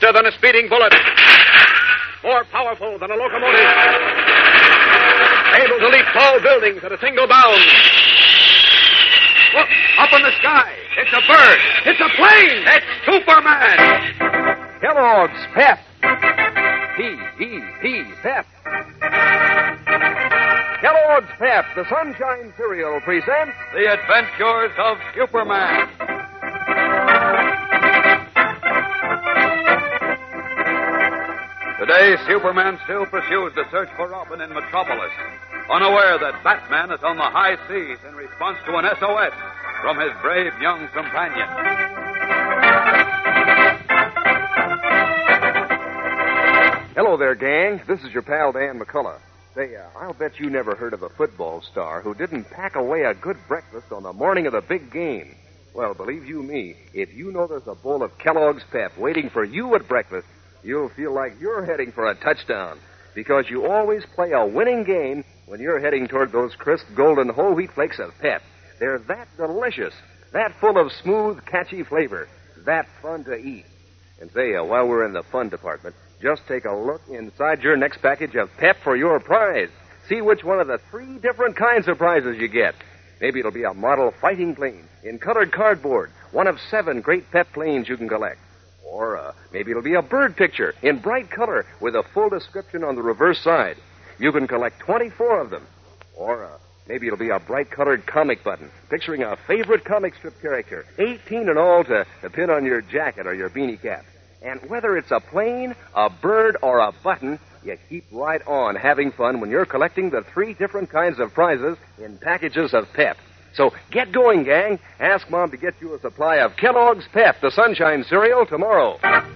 swifter than a speeding bullet, more powerful than a locomotive, able to leap tall buildings at a single bound. Look, up in the sky. It's a bird. It's a plane. It's Superman. Kellogg's Pep. P-E-P, Pep. Kellogg's Pep, the Sunshine Cereal, presents The Adventures of Superman. Today, Superman still pursues the search for Robin in Metropolis, unaware that Batman is on the high seas in response to an SOS from his brave young companion. Hello there, gang. This is your pal, Dan McCullough. Say, I'll bet you never heard of a football star who didn't pack away a good breakfast on the morning of the big game. Well, believe you me, if you know there's a bowl of Kellogg's Pep waiting for you at breakfast, you'll feel like you're heading for a touchdown. Because you always play a winning game when you're heading toward those crisp golden whole wheat flakes of Pep. They're that delicious, that full of smooth, catchy flavor, that fun to eat. And say, while we're in the fun department, just take a look inside your next package of Pep for your prize. See which one of the 3 different kinds of prizes you get. Maybe it'll be a model fighting plane in colored cardboard, one of 7 great Pep planes you can collect. Or maybe it'll be a bird picture in bright color with a full description on the reverse side. You can collect 24 of them. Or maybe it'll be a bright-colored comic button picturing a favorite comic strip character, 18 in all to pin on your jacket or your beanie cap. And whether it's a plane, a bird, or a button, you keep right on having fun when you're collecting the 3 different kinds of prizes in packages of Pep. So get going, gang. Ask Mom to get you a supply of Kellogg's Pep, the Sunshine Cereal, tomorrow.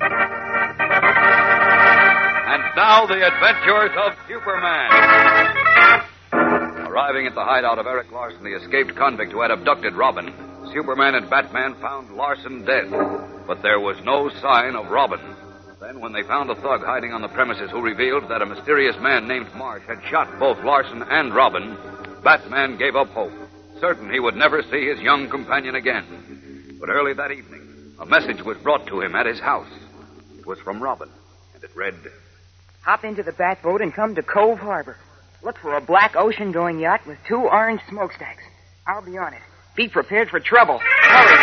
And now, the adventures of Superman. Arriving at the hideout of Eric Larson, the escaped convict who had abducted Robin, Superman and Batman found Larson dead. But there was no sign of Robin. Then, when they found the thug hiding on the premises who revealed that a mysterious man named Marsh had shot both Larson and Robin, Batman gave up hope, certain he would never see his young companion again. But early that evening, a message was brought to him at his house. It was from Robin, and it read, Hop into the Batboat and come to Cove Harbor. Look for a black ocean-going yacht with 2 orange smokestacks. I'll be on it. Be prepared for trouble. Hurry.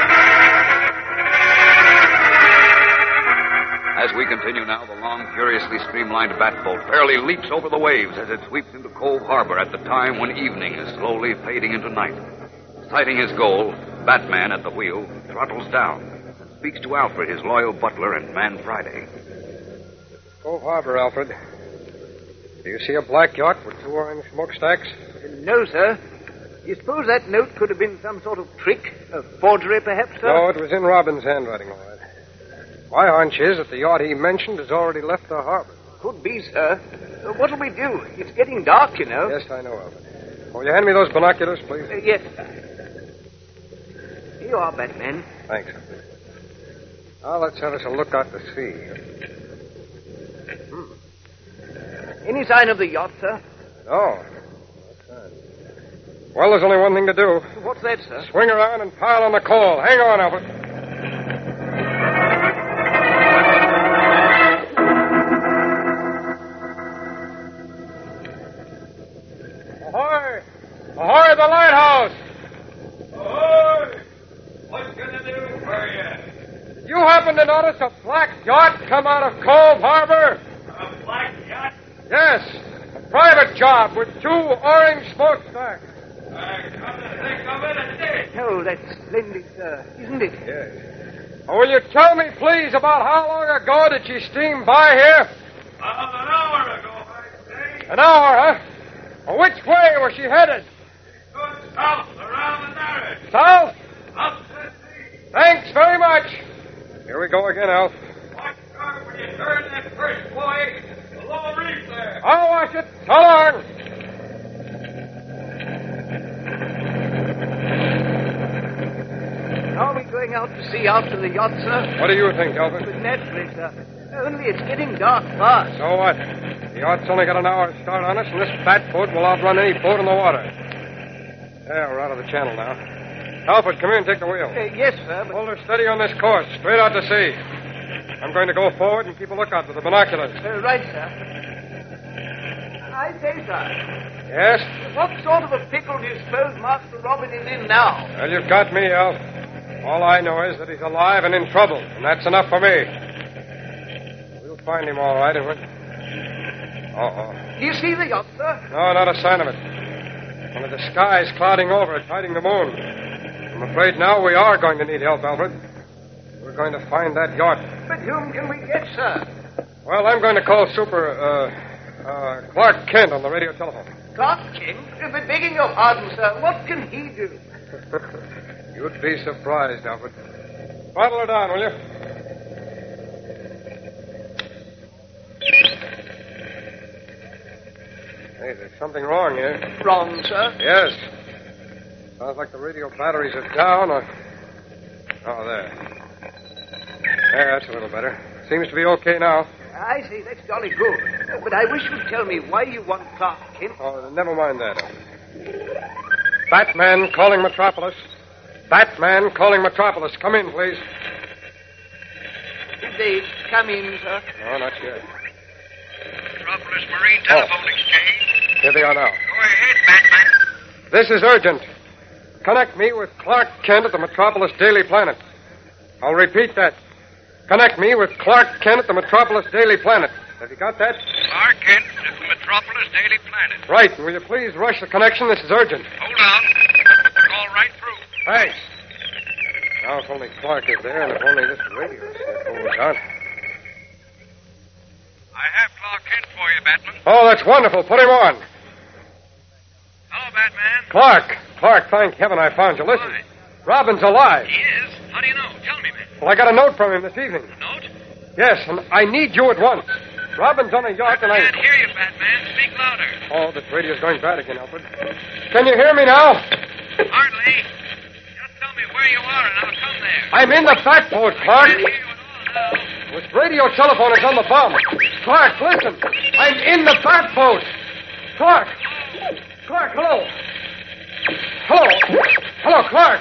As we continue now, the long, curiously streamlined Batboat fairly leaps over the waves as it sweeps into Cove Harbor at the time when evening is slowly fading into night. Sighting his goal, Batman at the wheel throttles down and speaks to Alfred, his loyal butler and man Friday. Cove Harbor, Alfred. Do you see a black yacht with 2 orange smokestacks? No, sir. You suppose that note could have been some sort of trick? A forgery, perhaps, sir? No, it was in Robin's handwriting, all right. My hunch is that the yacht he mentioned has already left the harbor. Could be, sir. What'll we do? It's getting dark, you know. Yes, I know, Alfred. Will you hand me those binoculars, please? Yes, sir. Here you are, Batman. Thanks. Now, let's have us a look out to sea. Any sign of the yacht, sir? No. No sign. Well, there's only one thing to do. What's that, sir? Swing around and pile on the coal. Hang on, Alfred. Ahoy! Ahoy, the lighthouse! Ahoy! What can I do for you? You happen to notice a black yacht come out of Cove Harbor? A black yacht? Yes. A private job with 2 orange smokestacks. Come to think of it, it did. Oh, that's splendid, sir. Isn't it? Yes. Will you tell me, please, about how long ago did she steam by here? About an hour ago, I'd say. An hour, huh? Well, which way was she headed? Good south, around the Narrows. South? Up the sea. Thanks very much. Here we go again, Alf. Watch sharp when you turn that first buoy. The lower reef there. I'll watch it. So long. Are we going out to sea after the yacht, sir? What do you think, Alfred? But naturally, sir. Only it's getting dark fast. So what? The yacht's only got an hour's start on us, and this fat boat will outrun any boat in the water. Yeah, we're out of the channel now. Alfred, come here and take the wheel. Yes, sir. But... Hold her steady on this course, straight out to sea. I'm going to go forward and keep a lookout with the binoculars. Right, sir. I say, sir, Yes? what sort of a pickle do you suppose Master Robin is in now? Well, you've got me, Alf. All I know is that he's alive and in trouble, and that's enough for me. We'll find him all right, and we'll... Uh-oh. Do you see the yacht, sir? No, not a sign of it. Only the sky's clouding over it, hiding the moon. I'm afraid now we are going to need help, Alfred. We're going to find that yacht. But whom can we get, sir? Well, I'm going to call Clark Kent on the radio telephone. Clark Kent? But begging your pardon, sir, what can he do? You'd be surprised, Alfred. Bottle her down, will you? Hey, there's something wrong here. Wrong, sir? Yes. Sounds like the radio batteries are down or... Oh, there. There, that's a little better. Seems to be okay now. I see, that's jolly good. But I wish you'd tell me why you want Clark Kent. Oh, never mind that, Alfred. Batman calling Metropolis. Batman calling Metropolis. Come in, please. Did they come in, sir? No, not yet. Metropolis Marine Telephone Exchange. Here they are now. Go ahead, Batman. This is urgent. Connect me with Clark Kent at the Metropolis Daily Planet. I'll repeat that. Connect me with Clark Kent at the Metropolis Daily Planet. Have you got that? Clark Kent at the Metropolis Daily Planet. Right. And will you please rush the connection? This is urgent. Hold on. Call right through. Thanks. Now, if only Clark is there, and if only this radio set holds out. I have Clark Kent for you, Batman. Oh, that's wonderful. Put him on. Hello, Batman. Clark, thank heaven I found you. Listen. Why? Robin's alive. He is? How do you know? Tell me, man. Well, I got a note from him this evening. Note? Yes, and I need you at once. Robin's on a yacht, and I can't hear you, Batman. Speak louder. Oh, this radio's going bad again, Alfred. Can you hear me now? Hardly. Just tell me where you are, and I'll come there. I'm in the fat boat, Clark. I can't hear you at all now. This radio telephone is on the bomb. Clark, listen. I'm in the fat boat. Clark, hello. Hello, Clark.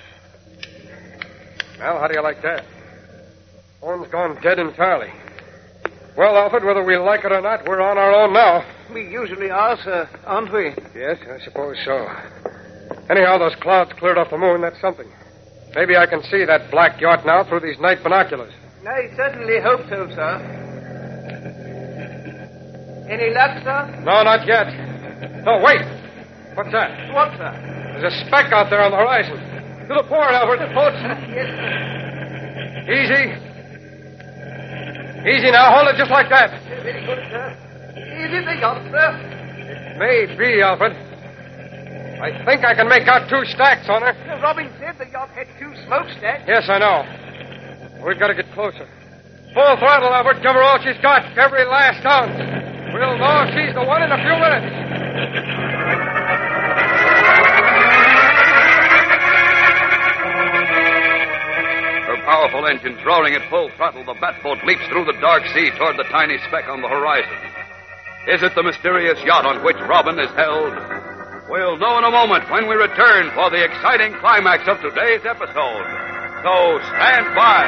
Well, how do you like that? Phone's gone dead entirely. Well, Alfred, whether we like it or not, we're on our own now. We usually are, sir, aren't we? Yes, I suppose so. Anyhow, those clouds cleared off the moon. That's something. Maybe I can see that black yacht now through these night binoculars. I certainly hope so, sir. Any luck, sir? No, not yet. Oh, wait. What's that? What, sir? There's a speck out there on the horizon. To the port, Albert. The boat. Yes, sir. Easy now. Hold it just like that. Very good, sir. Is it the yacht, sir? It may be, Alfred. I think I can make out 2 stacks on her. Robin said the yacht had 2 smokestacks. Yes, I know. We've got to get closer. Full throttle, Albert. Give her all she's got. Every last ounce. We'll know if she's the one in a few minutes. Her powerful engines roaring at full throttle, the Batboat leaps through the dark sea toward the tiny speck on the horizon. Is it the mysterious yacht on which Robin is held? We'll know in a moment when we return for the exciting climax of today's episode. So stand by.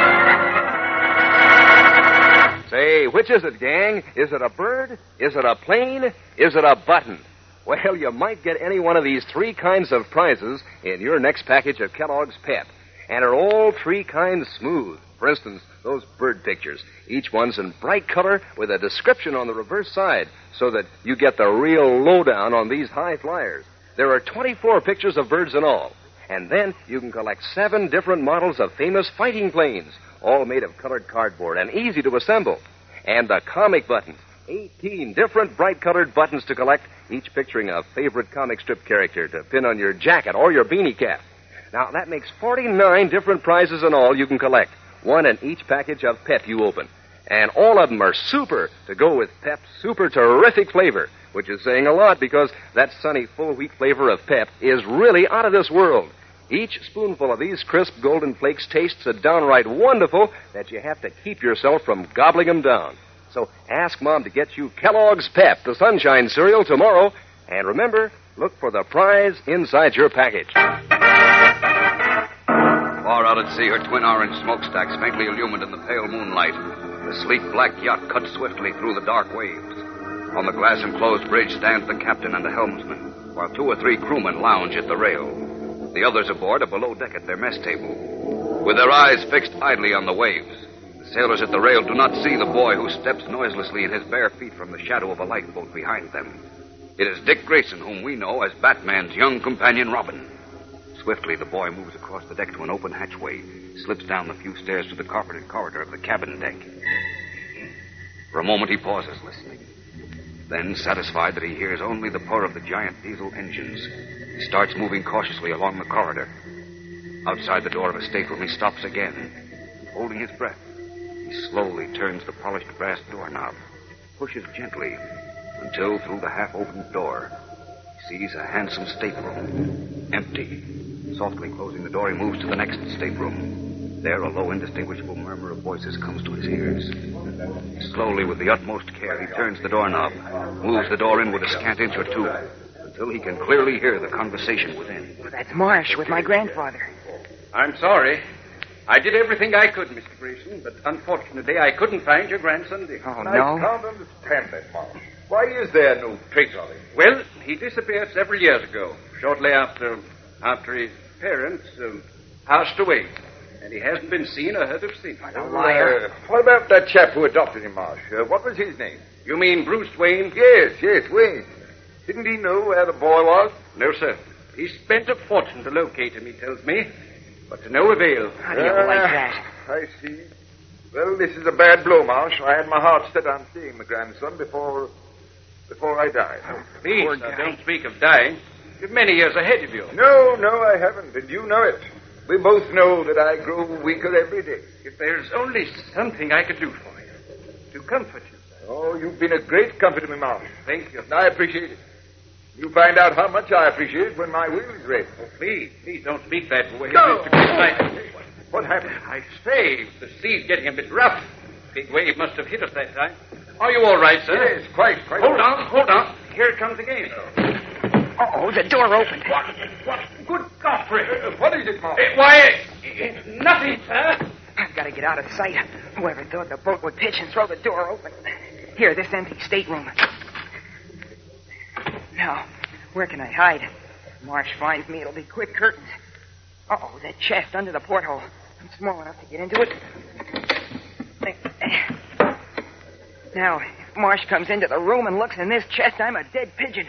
Say, which is it, gang? Is it a bird? Is it a plane? Is it a button? Well, you might get any one of these 3 kinds of prizes in your next package of Kellogg's Pep. And are all 3 kinds smooth. For instance, those bird pictures. Each one's in bright color with a description on the reverse side so that you get the real lowdown on these high flyers. There are 24 pictures of birds in all. And then you can collect 7 different models of famous fighting planes, all made of colored cardboard and easy to assemble. And the comic buttons. 18 different bright-colored buttons to collect, each picturing a favorite comic strip character to pin on your jacket or your beanie cap. Now, that makes 49 different prizes in all you can collect, 1 in each package of Pep you open. And all of them are super to go with Pep's super terrific flavor, which is saying a lot because that sunny full wheat flavor of Pep is really out of this world. Each spoonful of these crisp golden flakes tastes so downright wonderful that you have to keep yourself from gobbling them down. So ask Mom to get you Kellogg's Pep, the Sunshine cereal, tomorrow. And remember, look for the prize inside your package. Far out at sea, her twin orange smokestacks faintly illumined in the pale moonlight. The sleek black yacht cut swiftly through the dark waves. On the glass-enclosed bridge stands the captain and the helmsman, while 2 or 3 crewmen lounge at the rail. The others aboard are below deck at their mess table. With their eyes fixed idly on the waves, the sailors at the rail do not see the boy who steps noiselessly in his bare feet from the shadow of a lifeboat behind them. It is Dick Grayson, whom we know as Batman's young companion, Robin. Swiftly, the boy moves across the deck to an open hatchway, slips down the few stairs to the carpeted corridor of the cabin deck. For a moment, he pauses, listening. Then, satisfied that he hears only the purr of the giant diesel engines, he starts moving cautiously along the corridor. Outside the door of a stateroom, he stops again. Holding his breath, he slowly turns the polished brass doorknob, pushes gently, until through the half-opened door, he sees a handsome stateroom, empty. Softly closing the door, he moves to the next stateroom. There, a low, indistinguishable murmur of voices comes to his ears. Slowly, with the utmost care, he turns the doorknob, moves the door inward a scant inch or 2, until he can clearly hear the conversation within. Well, that's Marsh with my grandfather. I'm sorry. I did everything I could, Mr. Grayson, but unfortunately I couldn't find your grandson, Dick. Oh, I no? can't understand that, Marsh. Why is there no trace of him? Well, he disappeared several years ago, shortly after his parents passed away. And he hasn't been seen or heard of since. What a liar. What about that chap who adopted him, Marsh? What was his name? You mean Bruce Wayne? Yes, Wayne. Didn't he know where the boy was? No, sir. He spent a fortune to locate him, he tells me, but to no avail. How do you like that? I see. Well, this is a bad blow, Marsh. I had my heart set on seeing the grandson before I died. Please, Poor sir, guy. don't speak of dying. You've many years ahead of you. No, I haven't, and you know it. We both know that I grow weaker every day. If there's only something I could do for you, to comfort you, sir. Oh, you've been a great comfort to me, Marsh. Thank you. And I appreciate it. You'll find out how much I appreciate it when my will is ready. Oh, please don't speak that way, No. Mr. Grayson. What happened? I say, the sea's getting a bit rough. Big wave must have hit us that time. Are you all right, sir? Yes, quite. Hold on. Here it comes again. Uh-oh, the door opened. What? Good Godfrey. What is it, Marsh? Why, nothing, sir. I've got to get out of sight. Whoever thought the boat would pitch and throw the door open. Here, this empty stateroom. Now, where can I hide? If Marsh finds me, it'll be quick curtains. Uh-oh, that chest under the porthole. I'm small enough to get into it. Now, if Marsh comes into the room and looks in this chest, I'm a dead pigeon.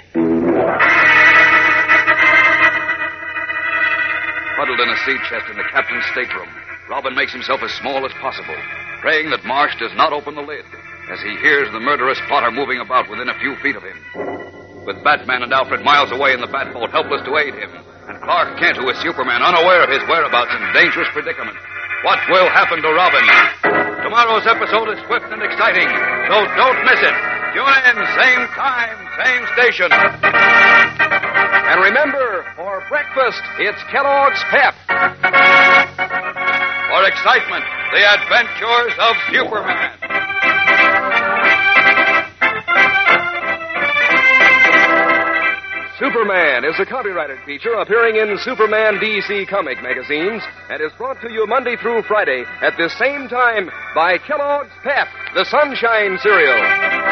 Huddled in a sea chest in the captain's stateroom, Robin makes himself as small as possible, praying that Marsh does not open the lid, as he hears the murderous plotter moving about within a few feet of him. With Batman and Alfred miles away in the Batboat, helpless to aid him, and Clark Kent, who is Superman, unaware of his whereabouts in dangerous predicament, what will happen to Robin? Tomorrow's episode is swift and exciting, so don't miss it. Tune in, same time, same station. And remember, for breakfast, it's Kellogg's Pep. For excitement, the adventures of Superman. Superman is a copyrighted feature appearing in Superman DC comic magazines and is brought to you Monday through Friday at this same time by Kellogg's Pep, the Sunshine Cereal.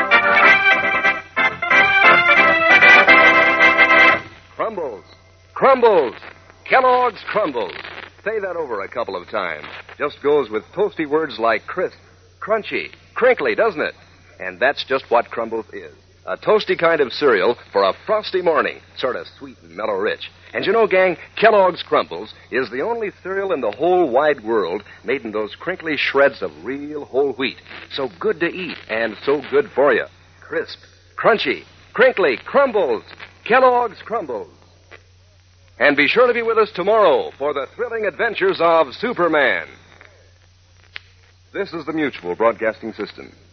Crumbles. Kellogg's Crumbles. Say that over a couple of times. Just goes with toasty words like crisp, crunchy, crinkly, doesn't it? And that's just what Crumbles is. A toasty kind of cereal for a frosty morning. Sort of sweet and mellow rich. And you know, gang, Kellogg's Crumbles is the only cereal in the whole wide world made in those crinkly shreds of real whole wheat. So good to eat and so good for you. Crisp, crunchy, crinkly, Crumbles. Kellogg's Crumbles. And be sure to be with us tomorrow for the thrilling adventures of Superman. This is the Mutual Broadcasting System.